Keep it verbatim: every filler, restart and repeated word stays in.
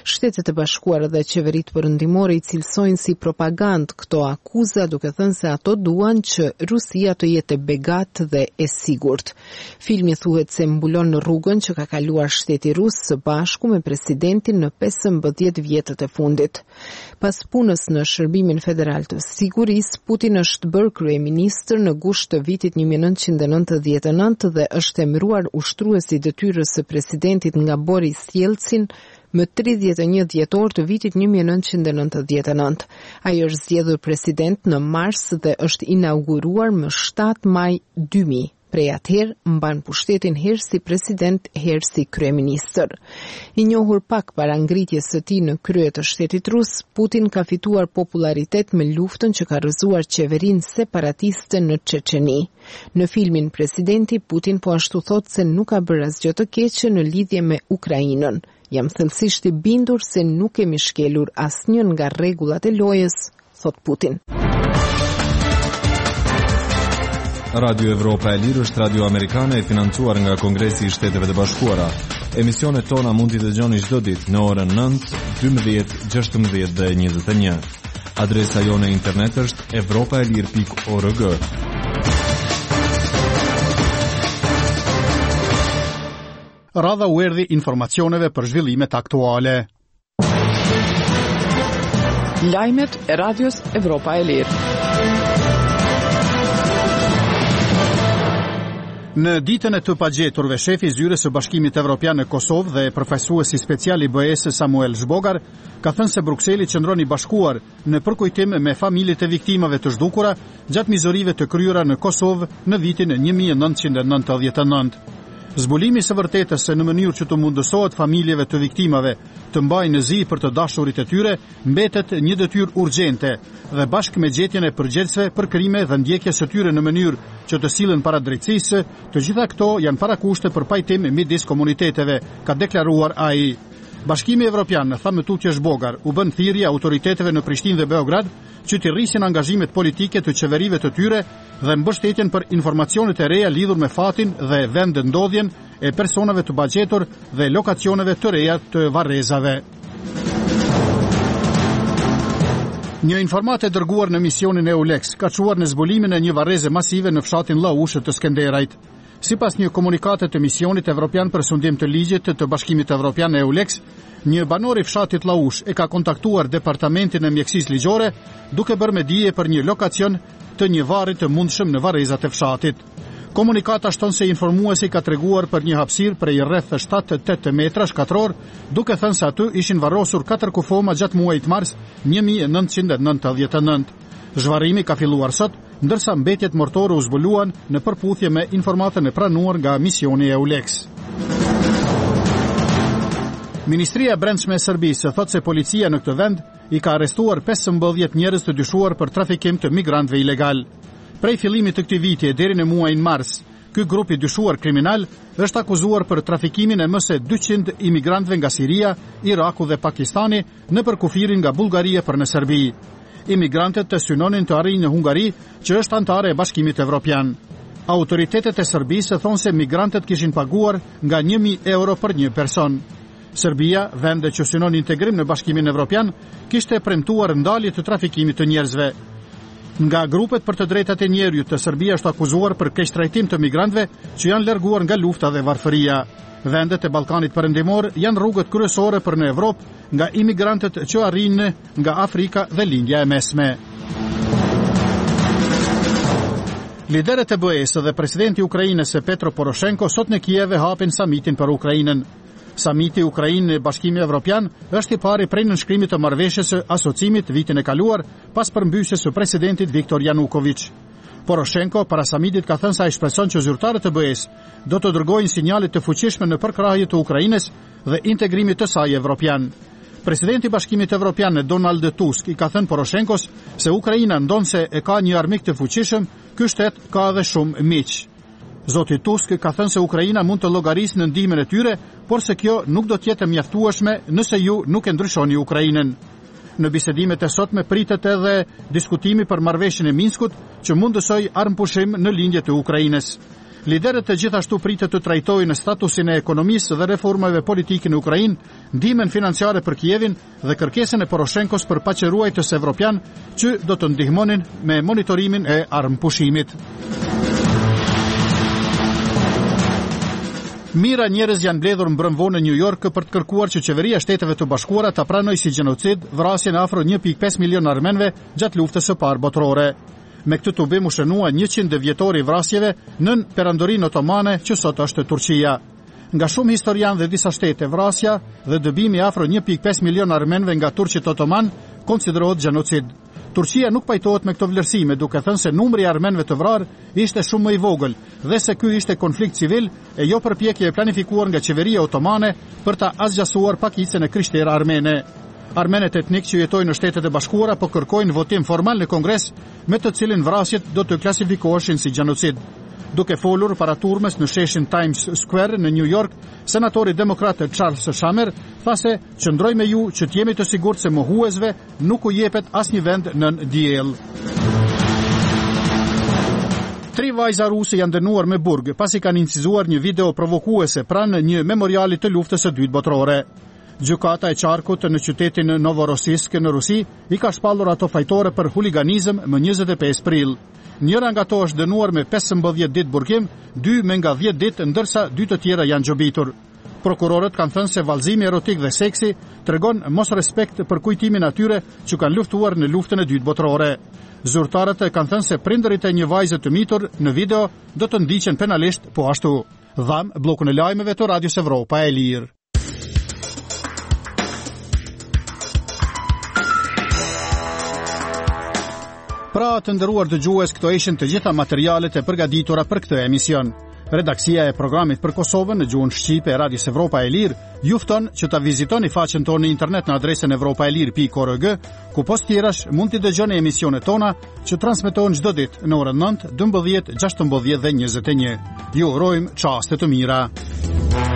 Shtetet e Bashkuara dhe qeveritë perëndimore i cilësojnë si propagandë këto akuza, duke thënë se ato duan që Rusia të jetë e begat dhe e sigurt. Filmi thuhet se mbulon në rrugën që ka kaluar shteti rus së bashku me presidentin në pesëmbëdhjetë vjetët e fundit. Pas punës në Shërbimin Federal të Sigurisë, Putin është bërë kryeministër në gusht të vitit një mijë e nëntëqind e nëntëdhjetë e nëntë dhe është emëruar ushtruesi i detyrës së presidentit nga Boris Jelcin më tridhjetë e një dhjetor të vitit një mijë e nëntëqind e nëntëdhjetë e nëntë. Ai është zgjedhur president në mars dhe është inauguruar më shtatë maj dy mijë. Prej atëherë mban pushtetin herë si president, herë si kryeministër. I njohur pak para ngritjes së tij në krye të shtetit rus, Putin ka fituar popularitet me luftën që ka rrëzuar qeverinë separatiste në Çeçeni. Në filmin Presidenti, Putin po ashtu thot se nuk ka bërë asgjë të keqe në lidhje me Ukrainën. Jam thellësisht i bindur se nuk kemi shkelur asnjën nga rregullat e lojës, thot Putin. Radio Evropa e Lirë është radio amerikane e financuar nga Kongresi i Shteteve të Bashkuara. Emisionet tona mund t'i dëgjoni çdo ditë në orën nëntë, dymbëdhjetë, gjashtëmbëdhjetë dhe njëzet e një. Adresa jone internet është evropaelir pikë org. Radha u erdhi informacioneve për zhvillimet aktuale. Lajmet e radios Evropa e Lirë. Në ditën e të pagjeturve, shefi i zyrës së Bashkimit Evropian në Kosovë dhe përfaqësuesi special i B E S Samuel Zbogar ka thënë se Brukseli qëndron i bashkuar në përkujtim me familjet e viktimave të zhdukura gjatë mizorive të kryera në Kosovë në vitin një mijë e nëntëqind e nëntëdhjetë e nëntë. Zbulimi së vërtetës se në mënyrë që të mundësohet familjeve të viktimave të mbajnë në zi për të dashurit e tyre, mbetet një detyrë urgjente dhe bashkë me gjetjen e përgjegjësve për krime dhe ndjekjes së tyre në mënyrë që të sillen para drejtësisë, të gjitha këto janë parakushte për pajtim midis komuniteteve, ka deklaruar ai. Bashkimi Evropian, tha më tutje Zbogar, u bën thirrje autoriteteve në Prishtinë dhe Beograd që të rrisin angazhimet politike të qeverive të tyre dhe mbështetjen për informacionet e reja lidhur me fatin dhe vendndodhjen e personave të bagjetur dhe lokacioneve të reja të varrezave. Një informat e dërguar në misionin EULEX ka çuar në zbulimin e një varreze masive në fshatin Llaush të Skenderajt. Sipas një komunikate të misionit evropian për sundim të ligjit të Bashkimit Evropian EULEX, një banor i fshatit Llaush e ka kontaktuar departamentin e mjekësisë ligjore duke bërë me dije për një lokacion të një varri të mundshëm në varrezat e fshatit. Komunikata shton se informuesi ka treguar për një hapësirë prej rreth shtatë tetë metra shkatror, duke thënë se aty ishin varrosur katër kufoma gjatë muajit mars një mijë e nëntëqind e nëntëdhjetë e nëntë. Zhvarrimi ka filluar sot, ndërsa mbetjet mortore u zbuluan në përputhje me informatën e pranuar nga misioni EULEX. Ministria e Brendshme e Serbisë thotë se policia në këtë vend i ka arrestuar pesëmbëdhjetë njerëz të dyshuar për trafikim të migrantëve ilegal. Prej fillimit të këtij viti deri në muajin mars, ky grup i dyshuar kriminal është akuzuar për trafikimin e më së dyqind imigrantëve nga Siria, Iraku dhe Pakistani nëpër kufirin nga Bullgaria për në Serbi. Imigrantët të synonin të arrijnë në Hungari, që është antare e Bashkimit Evropian. Autoritetet e Serbisë thonë se migrantët kishin paguar nga një mijë euro për një person. Serbia, vende që synon integrim në Bashkimin Evropian, kishte premtuar ndalje të trafikimit të njerëzve. Nga grupet për të drejtat e njerëzit të Serbia është akuzuar për keq trajtim të migrantëve që janë larguar nga lufta dhe varfëria. Vendet e Ballkanit Perëndimor janë rrugët kryesore për në Evropë nga imigrantët që arrijnë nga Afrika dhe Lindja e Mesme. Liderët e B E S dhe presidenti i Ukrainës Petro Poroshenko sot në Kiev hapin samitin për Ukrainën. Samiti Ukrainë Bashkimi Evropian është i pari prej nënshkrimit të marrëveshjes së asociimit vitin e kaluar pas përmbysjes së presidentit Viktor Yanukovych. Poroshenko para samitit ka thënë se ai shpreson që zyrtarët e B E S do të dërgojnë sinjale të fuqishme në përkrahje të Ukrainës dhe integrimit të saj evropian. Presidenti i Bashkimit Evropian Donald Tusk i ka thënë Poroshenkos se Ukraina ndonse e ka një armik të fuqishëm, ky shtet ka edhe shumë miq. Zoti Tusk ka thënë se Ukraina mund të llogarisë në ndihmën e tyre, por se kjo nuk do të jetë mjaftueshme nëse ju nuk e ndryshoni Ukrainën. Në bisedimet e sotme pritet edhe diskutimi për marrëveshjen e Minskut, që mund të soj armpushim në lindje të Ukrainës. Liderët gjithashtu pritet të trajtojnë statusin e ekonomisë dhe reformave politike në Ukrainë, ndihmën financiare për Kievin dhe kërkesën e Poroshenkos për paqëruajtës evropian që do të ndihmonin me monitorimin e armëpushimit. Mira njerëz janë mbledhur mbrëmvonë në New York për të kërkuar që qeveria e Shteteve të Bashkuara ta pranojë si gjenocid vrasjen e afro një pikë pesë milion armenëve gjatë luftës së parë botërore. Me këtë tubim u shënua njëqind vjetori vrasjeve nën perandorinë otomane që sot është Turqia. Nga shumë historianë dhe disa shtete, vrasja dhe dëbimi afro një pikë pesë milion armenëve nga turqit otoman konsiderohet gjenocid. Turqia nuk pajtohet me këto vlerësime, duke thënë se numri i armenëve të vrarë ishte shumë më i vogël dhe se ky ishte konflikt civil e jo përpjekje e planifikuar nga qeveria otomane për ta asgjasuar pakicën e krishterë armene. Armenet etnik që jetojnë në Shtetet e Bashkuara po kërkojnë votim formal në Kongres me të cilin vrasjet do të klasifikoheshin si gjenocid. Duke folur para turmës në sheshin Times Square në New York, senatori demokrat Charles Schumer tha se qëndroj me ju që t'jemi të sigurt se mohuesve nuk u jepet asnjë vend nën diell. Tri vajza ruse janë dënuar me burg pasi kanë incizuar një video provokuese pranë një memoriali të luftës së dytë botërore. Gjykata e qarkut në qytetin Novorossiysk në Rusi i ka shpallur ato fajtore për huliganizëm më njëzet e pesë prill. Njëra nga to është dënuar me pesëmbëdhjetë ditë burgim, dy me nga dhjetë ditë, ndërsa dy të tjera janë gjobitur. Prokurorët kanë thënë se vallëzimi erotik dhe seksi tregon mos respekt për kujtimin atyre që kanë luftuar në luftën e dytë botërore. Zyrtarët kanë thënë se prindërit e një vajze të mitur në video do të ndiqen penalisht po ashtu. Dham bllokun e lajmeve të Radios Evropa e Lirë. Pra të nderuar dëgjues, këto ishin të gjitha materialet e përgatitura për këtë emision. Redaksia e programit për Kosovën në gjuhën shqipe e Radios Evropa e Lirë ju fton që ta vizitoni faqen tonë në internet në adresën evropaelir pikë org, ku post tjerash mund t'i dëgjoni emisionet tona që transmetohen çdo ditë në orën nëntë, dymbëdhjetë, gjashtëmbëdhjetë dhe njëzet e një. Ju urojmë çaste të mira.